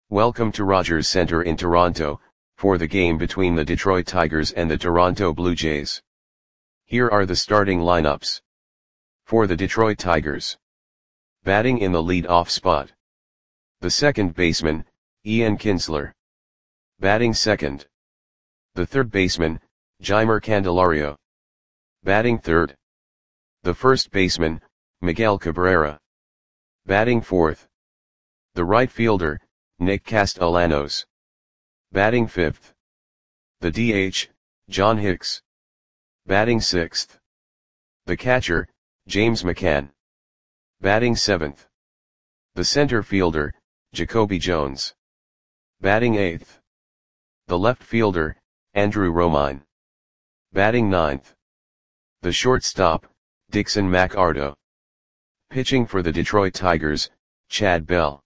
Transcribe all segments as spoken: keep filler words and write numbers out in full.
Welcome to Rogers Centre in Toronto, for the game between the Detroit Tigers and the Toronto Blue Jays. Here are the starting lineups. For the Detroit Tigers. Batting in the lead-off spot. The second baseman, Ian Kinsler. Batting second. The third baseman, Jeimer Candelario. Batting third. The first baseman, Miguel Cabrera. Batting fourth. The right fielder, Nick Castellanos. Batting fifth. The D H, John Hicks. Batting sixth. The catcher, James McCann. Batting seventh. The center fielder, Jacoby Jones. Batting eighth. The left fielder, Andrew Romine. Batting ninth. The shortstop, Dixon McArdo. Pitching for the Detroit Tigers, Chad Bell.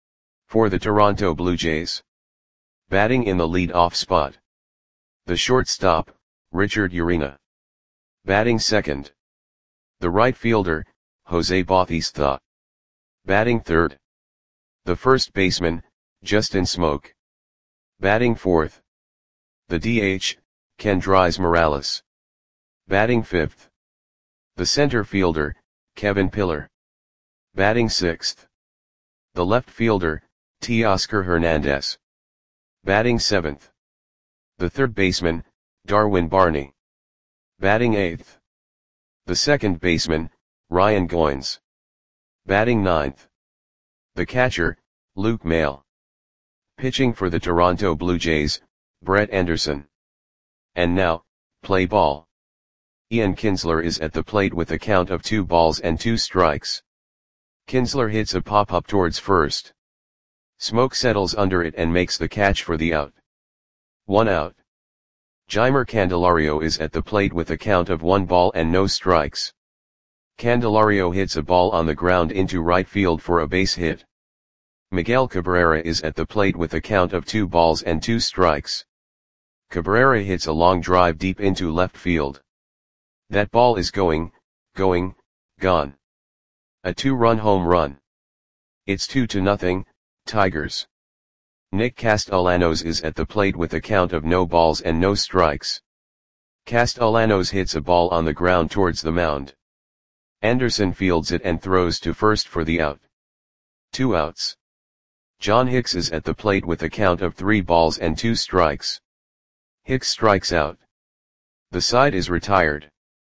For the Toronto Blue Jays. Batting in the lead-off spot. The shortstop, Richard Urena. Batting second. The right fielder, Jose Bautista. Batting third. The first baseman, Justin Smoak. Batting fourth. The D H, Kendrys Morales. Batting fifth. The center fielder, Kevin Pillar. Batting sixth. The left fielder, Teoscar Hernandez. Batting seventh. The third baseman, Darwin Barney. Batting eighth. The second baseman, Ryan Goins. Batting ninth. The catcher, Luke Maile. Pitching for the Toronto Blue Jays, Brett Anderson. And now, play ball. Ian Kinsler is at the plate with a count of two balls and two strikes. Kinsler hits a pop-up towards first. Smoak settles under it and makes the catch for the out. One out. Jeimer Candelario is at the plate with a count of one ball and no strikes. Candelario hits a ball on the ground into right field for a base hit. Miguel Cabrera is at the plate with a count of two balls and two strikes. Cabrera hits a long drive deep into left field. That ball is going, going, gone. A two-run home run. It's two to nothing, Tigers. Nick Castellanos is at the plate with a count of no balls and no strikes. Castellanos hits a ball on the ground towards the mound. Anderson fields it and throws to first for the out. Two outs. John Hicks is at the plate with a count of three balls and two strikes. Hicks strikes out. The side is retired.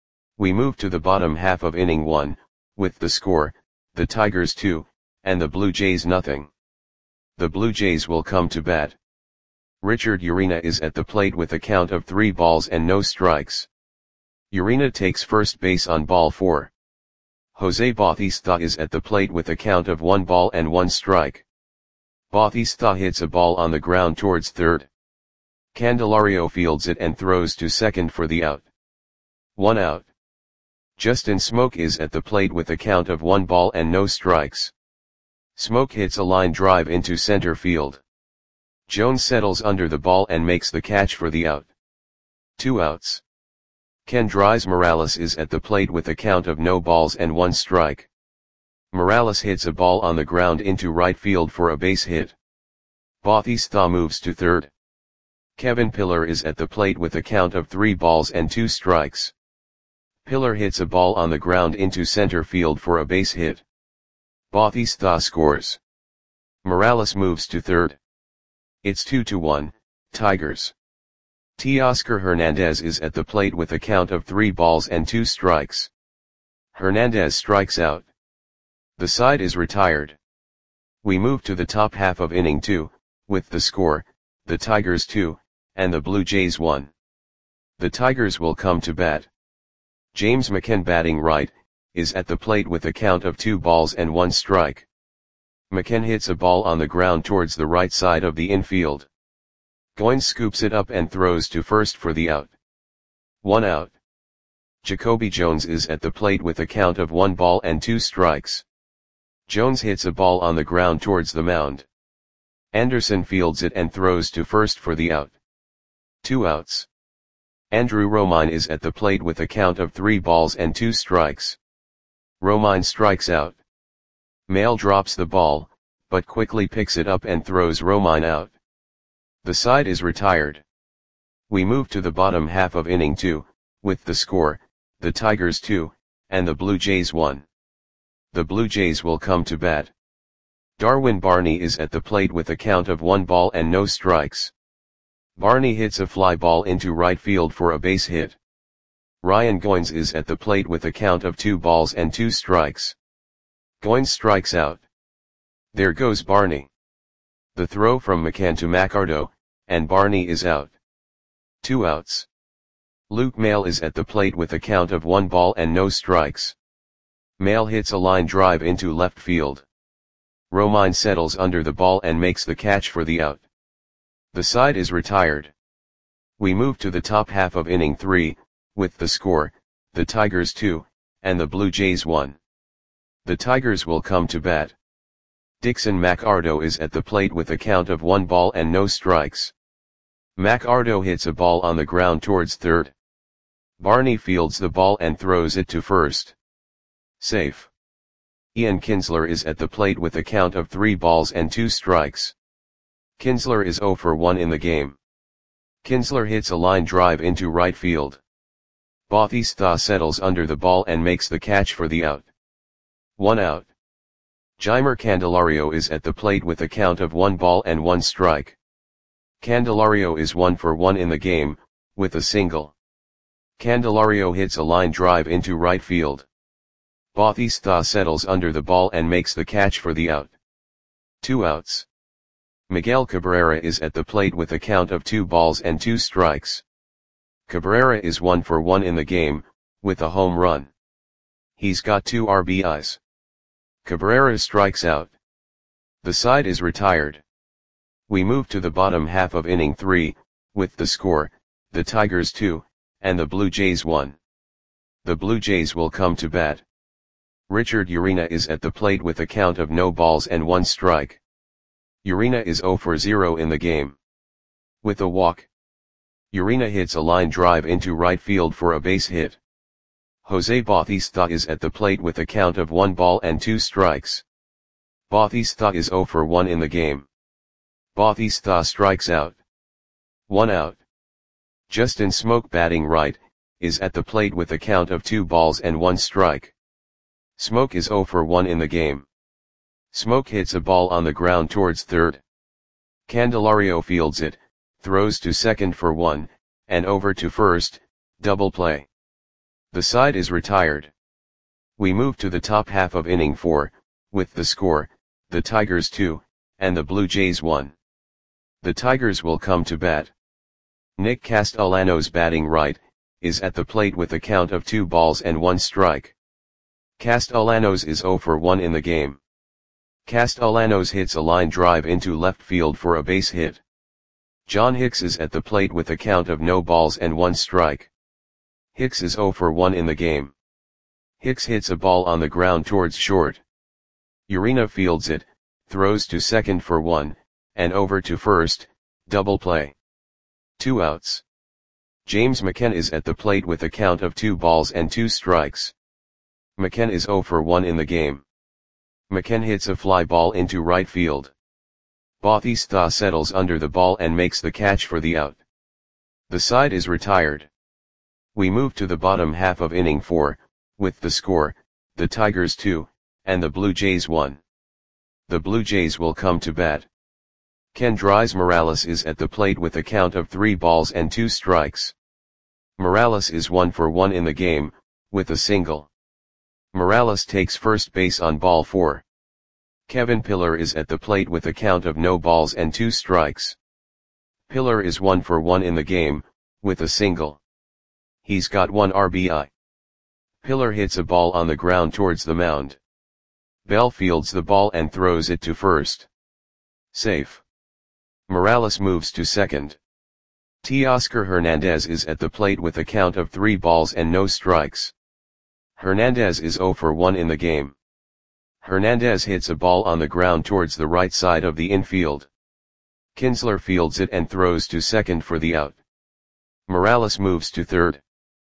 We move to the bottom half of inning one, with the score, the Tigers two, and the Blue Jays nothing. The Blue Jays will come to bat. Richard Urena is at the plate with a count of three balls and no strikes. Urena takes first base on ball four. Jose Bautista is at the plate with a count of one ball and one strike. Bautista hits a ball on the ground towards third. Candelario fields it and throws to second for the out. One out. Justin Smoak is at the plate with a count of one ball and no strikes. Smoak hits a line drive into center field. Jones settles under the ball and makes the catch for the out. Two outs. Kendrys Morales is at the plate with a count of no balls and one strike. Morales hits a ball on the ground into right field for a base hit. Bautista moves to third. Kevin Pillar is at the plate with a count of three balls and two strikes. Pillar hits a ball on the ground into center field for a base hit. Bautista scores. Morales moves to third. It's two to one, Tigers. Teoscar Hernandez is at the plate with a count of three balls and two strikes. Hernandez strikes out. The side is retired. We move to the top half of inning two, with the score, the Tigers two, and the Blue Jays one. The Tigers will come to bat. James McCann batting right, is at the plate with a count of two balls and one strike. McCann hits a ball on the ground towards the right side of the infield. Goins scoops it up and throws to first for the out. One out. Jacoby Jones is at the plate with a count of one ball and two strikes. Jones hits a ball on the ground towards the mound. Anderson fields it and throws to first for the out. Two outs. Andrew Romine is at the plate with a count of three balls and two strikes. Romine strikes out. Maile drops the ball, but quickly picks it up and throws Romine out. The side is retired. We move to the bottom half of inning two, with the score, the Tigers two, and the Blue Jays one. The Blue Jays will come to bat. Darwin Barney is at the plate with a count of one ball and no strikes. Barney hits a fly ball into right field for a base hit. Ryan Goins is at the plate with a count of two balls and two strikes. Goins strikes out. There goes Barney. The throw from McCann to McArdo, and Barney is out. Two outs. Luke Maile is at the plate with a count of one ball and no strikes. Maile hits a line drive into left field. Romine settles under the ball and makes the catch for the out. The side is retired. We move to the top half of inning three, with the score, the Tigers two, and the Blue Jays one. The Tigers will come to bat. Dixon McArdo is at the plate with a count of one ball and no strikes. McArdo hits a ball on the ground towards third. Barney fields the ball and throws it to first. Safe. Ian Kinsler is at the plate with a count of three balls and two strikes. Kinsler is oh for one in the game. Kinsler hits a line drive into right field. Bautista settles under the ball and makes the catch for the out. One out. Jeimer Candelario is at the plate with a count of one ball and one strike. Candelario is one for one in the game, with a single. Candelario hits a line drive into right field. Bautista settles under the ball and makes the catch for the out. Two outs. Miguel Cabrera is at the plate with a count of two balls and two strikes. Cabrera is one for one in the game, with a home run. He's got two R B Is. Cabrera strikes out. The side is retired. We move to the bottom half of inning three, with the score, the Tigers two, and the Blue Jays one. The Blue Jays will come to bat. Richard Urena is at the plate with a count of no balls and one strike. Urena is oh for zero in the game. With a walk. Urena hits a line drive into right field for a base hit. Jose Bautista is at the plate with a count of one ball and two strikes. Bautista is oh for one in the game. Bautista strikes out. One out. Justin Smoke, batting right, is at the plate with a count of two balls and one strike. Smoke is oh for one in the game. Smoke hits a ball on the ground towards third. Candelario fields it, throws to second for one, and over to first, double play. The side is retired. We move to the top half of inning four, with the score, the Tigers two, and the Blue Jays one. The Tigers will come to bat. Nick Castellanos, batting right, is at the plate with a count of two balls and one strike. Castellanos is oh for one in the game. Castellanos hits a line drive into left field for a base hit. John Hicks is at the plate with a count of no balls and one strike. Hicks is oh for one in the game. Hicks hits a ball on the ground towards short. Urena fields it, throws to second for one, and over to first, double play. Two outs. James McCann is at the plate with a count of two balls and two strikes. McCann is oh for one in the game. McCann hits a fly ball into right field. Bautista settles under the ball and makes the catch for the out. The side is retired. We move to the bottom half of inning four, with the score, the Tigers two, and the Blue Jays one. The Blue Jays will come to bat. Kendrys Morales is at the plate with a count of three balls and two strikes. Morales is one for one in the game, with a single. Morales takes first base on ball four. Kevin Pillar is at the plate with a count of no balls and two strikes. Pillar is one for one in the game, with a single. He's got one R B I. Pillar hits a ball on the ground towards the mound. Bell fields the ball and throws it to first. Safe. Morales moves to second. Teoscar Hernandez is at the plate with a count of three balls and no strikes. Hernandez is oh for one in the game. Hernandez hits a ball on the ground towards the right side of the infield. Kinsler fields it and throws to second for the out. Morales moves to third.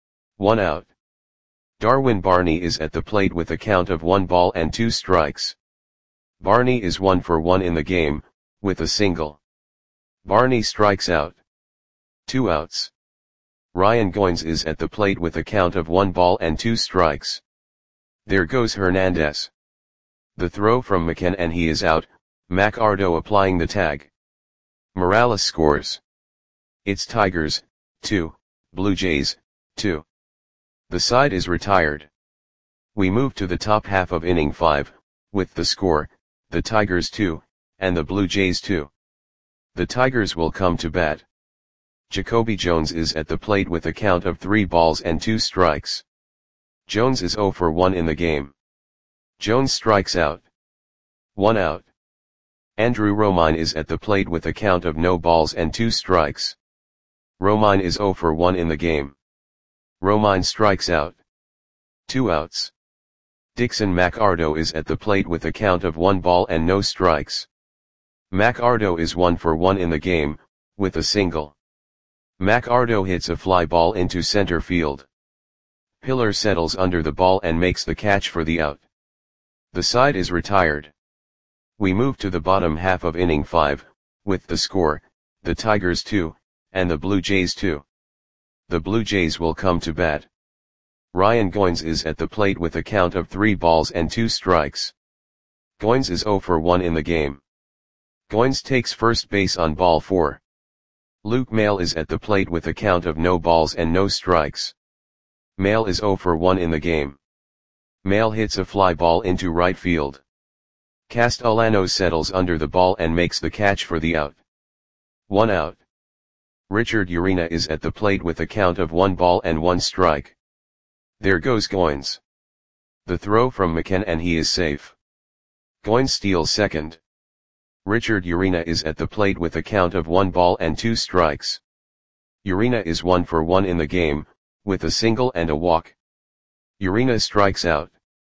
One out. Darwin Barney is at the plate with a count of one ball and two strikes. Barney is one for one in the game, with a single. Barney strikes out. Two outs. Ryan Goins is at the plate with a count of one ball and two strikes. There goes Hernandez. The throw from McCann and he is out, McArdo applying the tag. Morales scores. It's Tigers, two, Blue Jays, two. The side is retired. We move to the top half of inning five, with the score, the Tigers two, and the Blue Jays two. The Tigers will come to bat. Jacoby Jones is at the plate with a count of three balls and two strikes. Jones is zero for one in the game. Jones strikes out. One out. Andrew Romine is at the plate with a count of no balls and two strikes. Romine is zero for one in the game. Romine strikes out. Two outs. Dixon McArdo is at the plate with a count of one ball and no strikes. McArdo is one for one in the game, with a single. McArdo hits a fly ball into center field. Pillar settles under the ball and makes the catch for the out. The side is retired. We move to the bottom half of inning five, with the score, the Tigers two, and the Blue Jays two. The Blue Jays will come to bat. Ryan Goins is at the plate with a count of three balls and two strikes. Goins is zero for one in the game. Goins takes first base on ball four. Luke Maile is at the plate with a count of no balls and no strikes. Maile is zero for one in the game. Maile hits a fly ball into right field. Castellanos settles under the ball and makes the catch for the out. One out. Richard Urena is at the plate with a count of one ball and one strike. There goes Goins. The throw from McCann and he is safe. Goins steals second. Richard Urena is at the plate with a count of one ball and two strikes. Urena is one for one in the game, with a single and a walk. Urena strikes out.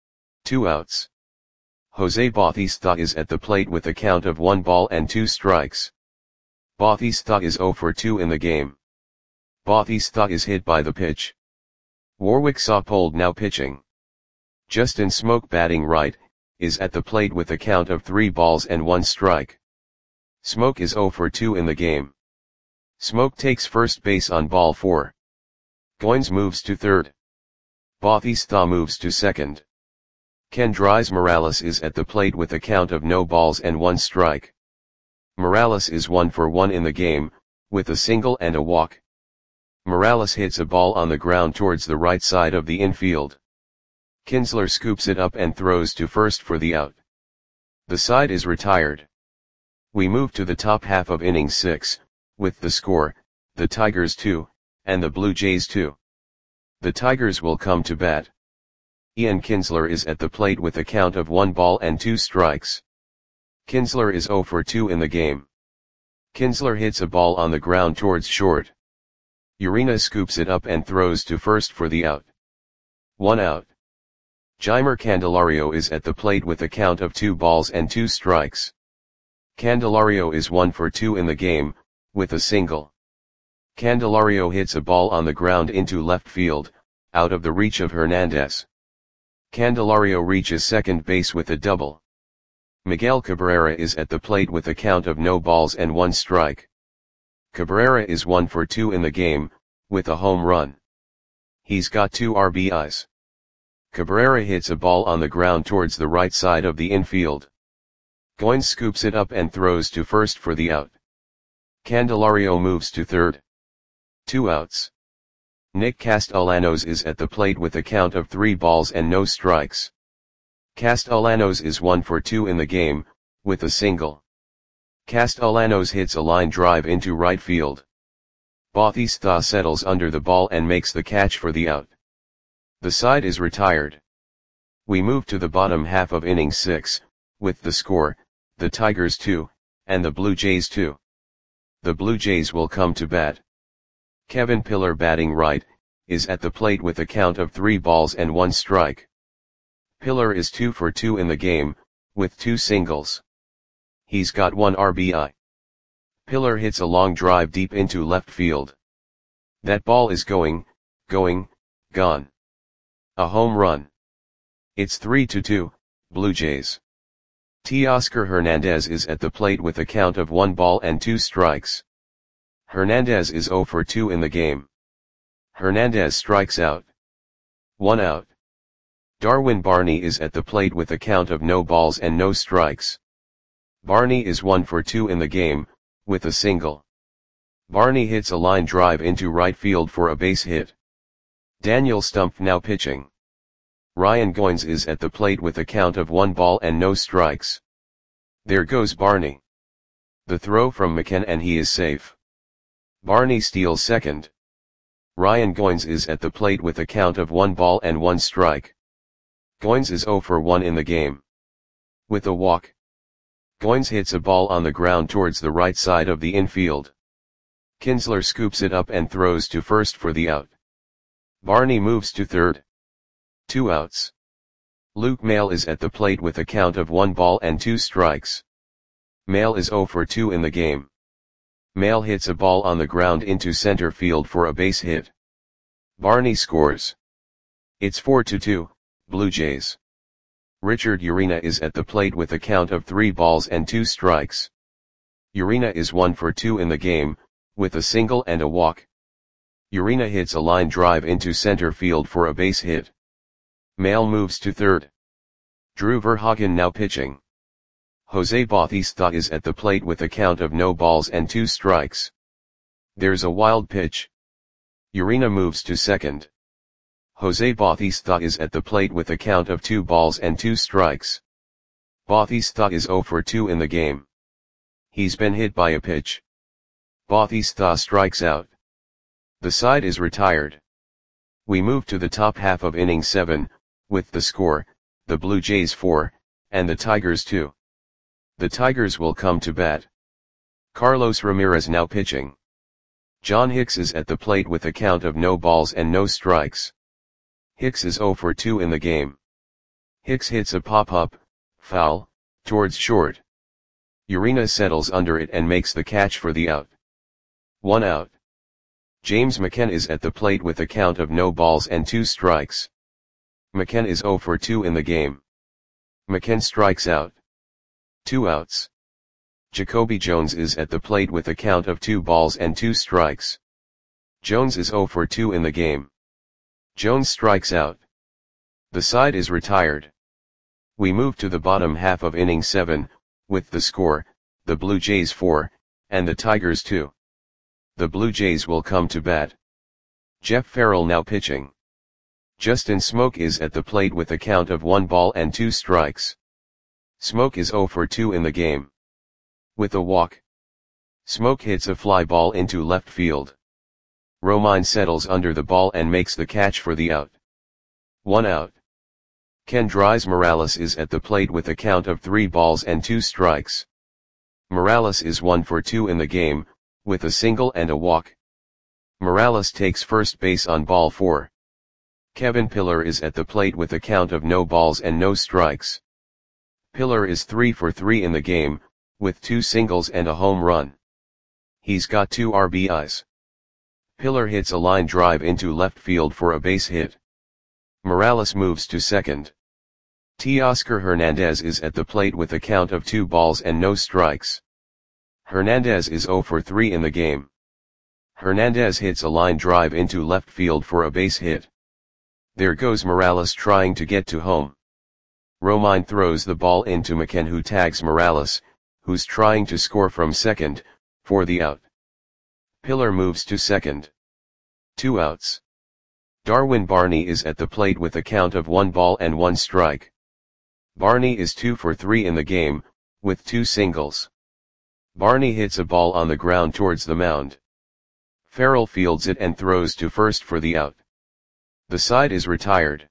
Two outs. Jose Bautista is at the plate with a count of one ball and two strikes. Bautista is zero for two in the game. Bautista is hit by the pitch. Warwick Saupold now pitching. Justin Smoke batting right, is at the plate with a count of three balls and one strike. Smoke is zero for two in the game. Smoke takes first base on ball four. Goins moves to third. Bautista moves to second. Kendrys Morales is at the plate with a count of no balls and one strike. Morales is one for one in the game, with a single and a walk. Morales hits a ball on the ground towards the right side of the infield. Kinsler scoops it up and throws to first for the out. The side is retired. We move to the top half of inning six, with the score, the Tigers two, and the Blue Jays two. The Tigers will come to bat. Ian Kinsler is at the plate with a count of one ball and two strikes. Kinsler is zero for two in the game. Kinsler hits a ball on the ground towards short. Urena scoops it up and throws to first for the out. One out. Jeimer Candelario is at the plate with a count of two balls and two strikes. Candelario is one for two in the game, with a single. Candelario hits a ball on the ground into left field, out of the reach of Hernandez. Candelario reaches second base with a double. Miguel Cabrera is at the plate with a count of no balls and one strike. Cabrera is one for two in the game, with a home run. He's got two R B Is. Cabrera hits a ball on the ground towards the right side of the infield. Goins scoops it up and throws to first for the out. Candelario moves to third. Two outs. Nick Castellanos is at the plate with a count of three balls and no strikes. Castellanos is one for two in the game, with a single. Castellanos hits a line drive into right field. Bautista settles under the ball and makes the catch for the out. The side is retired. We move to the bottom half of inning six, with the score, the Tigers two, and the Blue Jays two. The Blue Jays will come to bat. Kevin Pillar batting right, is at the plate with a count of three balls and one strike. Pillar is two for two in the game, with two singles. He's got one R B I. Pillar hits a long drive deep into left field. That ball is going, going, gone. A home run. It's three to two, Blue Jays. Teoscar Hernandez is at the plate with a count of one ball and two strikes. Hernandez is zero for two in the game. Hernandez strikes out. One out. Darwin Barney is at the plate with a count of no balls and no strikes. Barney is one for two in the game, with a single. Barney hits a line drive into right field for a base hit. Daniel Stumpf now pitching. Ryan Goins is at the plate with a count of one ball and no strikes. There goes Barney. The throw from McKen and he is safe. Barney steals second. Ryan Goins is at the plate with a count of one ball and one strike. Goins is zero for one in the game. With a walk. Goins hits a ball on the ground towards the right side of the infield. Kinsler scoops it up and throws to first for the out. Barney moves to third. Two outs. Luke Maile is at the plate with a count of one ball and two strikes. Maile is zero for two in the game. Maile hits a ball on the ground into center field for a base hit. Barney scores. It's four to two, Blue Jays. Richard Urena is at the plate with a count of three balls and two strikes. Urena is one for two in the game, with a single and a walk. Urena hits a line drive into center field for a base hit. Maile moves to third. Drew Verhagen now pitching. Jose Bautista is at the plate with a count of no balls and two strikes. There's a wild pitch. Urena moves to second. Jose Bautista is at the plate with a count of two balls and two strikes. Bautista is zero for two in the game. He's been hit by a pitch. Bautista strikes out. The side is retired. We move to the top half of inning seven, with the score, the Blue Jays four, and the Tigers two. The Tigers will come to bat. Carlos Ramirez now pitching. John Hicks is at the plate with a count of no balls and no strikes. Hicks is zero for two in the game. Hicks hits a pop-up, foul, towards short. Urena settles under it and makes the catch for the out. One out. James McKen is at the plate with a count of no balls and two strikes. McKen is zero for two in the game. McKen strikes out. Two outs. Jacoby Jones is at the plate with a count of two balls and two strikes. Jones is zero for two in the game. Jones strikes out. The side is retired. We move to the bottom half of inning seven, with the score, the Blue Jays four, and the Tigers two. The Blue Jays will come to bat. Jeff Farrell now pitching. Justin Smoke is at the plate with a count of one ball and two strikes. Smoke is zero for two in the game. With a walk. Smoke hits a fly ball into left field. Romine settles under the ball and makes the catch for the out. One out. Kendrys Morales is at the plate with a count of three balls and two strikes. Morales is one for two in the game, with a single and a walk. Morales takes first base on ball four. Kevin Pillar is at the plate with a count of no balls and no strikes. Pillar is three for three in the game, with two singles and a home run. He's got two R B Is. Pillar hits a line drive into left field for a base hit. Morales moves to second. Teoscar Hernandez is at the plate with a count of two balls and no strikes. Hernandez is zero for three in the game. Hernandez hits a line drive into left field for a base hit. There goes Morales trying to get to home. Romine throws the ball into McKen, who tags Morales, who's trying to score from second, for the out. Pillar moves to second. Two outs. Darwin Barney is at the plate with a count of one ball and one strike. Barney is two for three in the game, with two singles. Barney hits a ball on the ground towards the mound. Farrell fields it and throws to first for the out. The side is retired.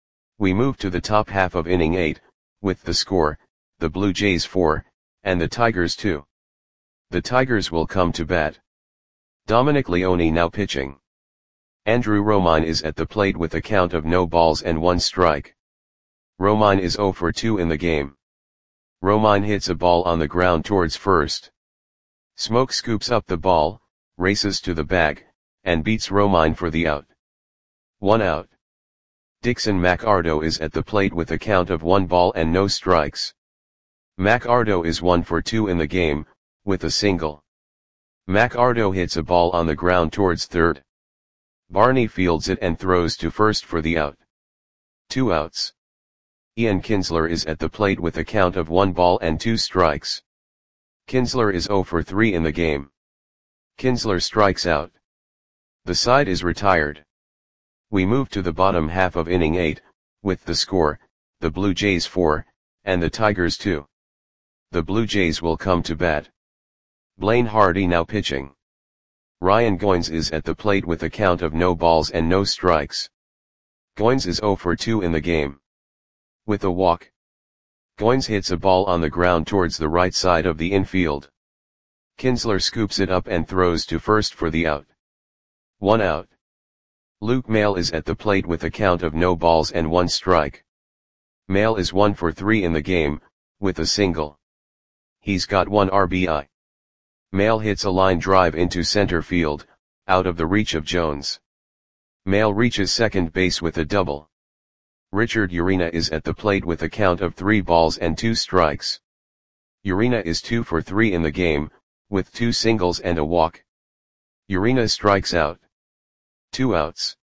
We move to the top half of inning eight, with the score, the Blue Jays four, and the Tigers two. The Tigers will come to bat. Dominic Leone now pitching. Andrew Romine is at the plate with a count of no balls and one strike. Romine is zero for two in the game. Romine hits a ball on the ground towards first. Smoke scoops up the ball, races to the bag, and beats Romine for the out. One out. Dixon McArdo is at the plate with a count of one ball and no strikes. McArdo is one for two in the game, with a single. McArdo hits a ball on the ground towards third. Barney fields it and throws to first for the out. Two outs. Ian Kinsler is at the plate with a count of one ball and two strikes. Kinsler is zero for three in the game. Kinsler strikes out. The side is retired. We move to the bottom half of inning eight, with the score, the Blue Jays four, and the Tigers two. The Blue Jays will come to bat. Blaine Hardy now pitching. Ryan Goins is at the plate with a count of no balls and no strikes. Goins is zero for two in the game. With a walk. Goins hits a ball on the ground towards the right side of the infield. Kinsler scoops it up and throws to first for the out. One out. Luke Maile is at the plate with a count of no balls and one strike. Maile is one for three in the game, with a single. He's got one R B I. Maile hits a line drive into center field, out of the reach of Jones. Maile reaches second base with a double. Richard Urena is at the plate with a count of three balls and two strikes. Urena is two for three in the game, with two singles and a walk. Urena strikes out. Two outs.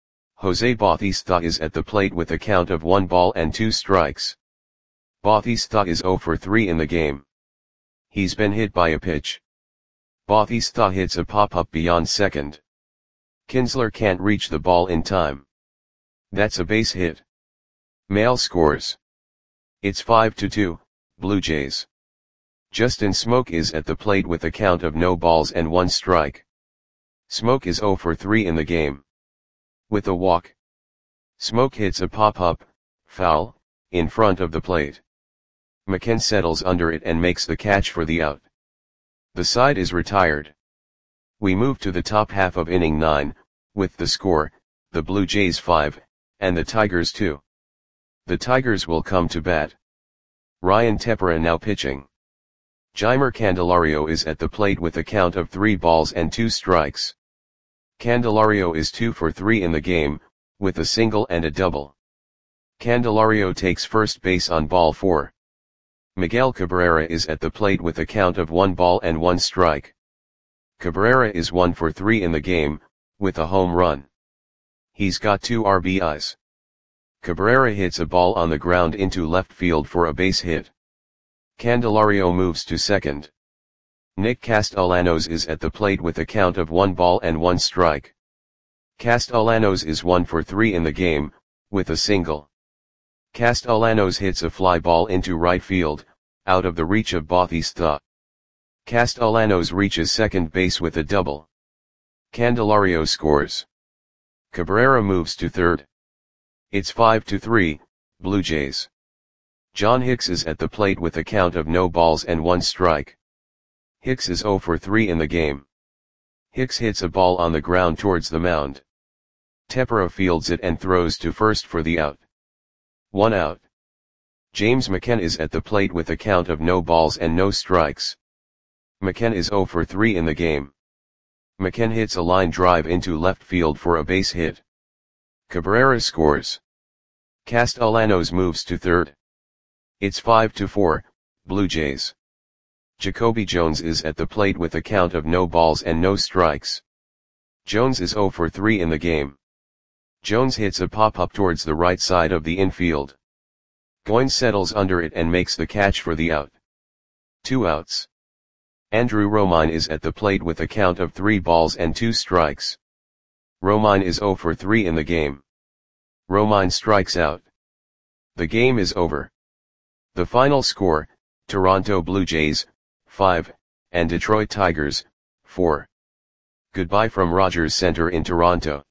Jose Bautista is at the plate with a count of one ball and two strikes. Bautista is zero for three in the game. He's been hit by a pitch. Bautista hits a pop-up beyond second. Kinsler can't reach the ball in time. That's a base hit. Maile scores. It's five to two, Blue Jays. Justin Smoke is at the plate with a count of no balls and one strike. Smoke is zero for three in the game. With a walk. Smoke hits a pop-up, foul, in front of the plate. McKen settles under it and makes the catch for the out. The side is retired. We move to the top half of inning nine, with the score, the Blue Jays five, and the Tigers two. The Tigers will come to bat. Ryan Tepera now pitching. Jeimer Candelario is at the plate with a count of three balls and two strikes. Candelario is two for three in the game, with a single and a double. Candelario takes first base on ball four. Miguel Cabrera is at the plate with a count of one ball and one strike. Cabrera is one for three in the game, with a home run. He's got two R B Is. Cabrera hits a ball on the ground into left field for a base hit. Candelario moves to second. Nick Castellanos is at the plate with a count of one ball and one strike. Castellanos is one for three in the game, with a single. Castellanos hits a fly ball into right field, out of the reach of Bautista. Castellanos reaches second base with a double. Candelario scores. Cabrera moves to third. It's five to three, Blue Jays. John Hicks is at the plate with a count of no balls and one strike. Hicks is zero for three in the game. Hicks hits a ball on the ground towards the mound. Tepera fields it and throws to first for the out. One out. James McKen is at the plate with a count of no balls and no strikes. McKen is zero for three in the game. McKen hits a line drive into left field for a base hit. Cabrera scores. Castellanos moves to third. It's five to four, Blue Jays. Jacoby Jones is at the plate with a count of no balls and no strikes. Jones is zero for three in the game. Jones hits a pop-up towards the right side of the infield. Goins settles under it and makes the catch for the out. Two outs. Andrew Romine is at the plate with a count of three balls and two strikes. Romine is zero for three in the game. Romine strikes out. The game is over. The final score, Toronto Blue Jays, five, and Detroit Tigers, four. Goodbye from Rogers Center in Toronto.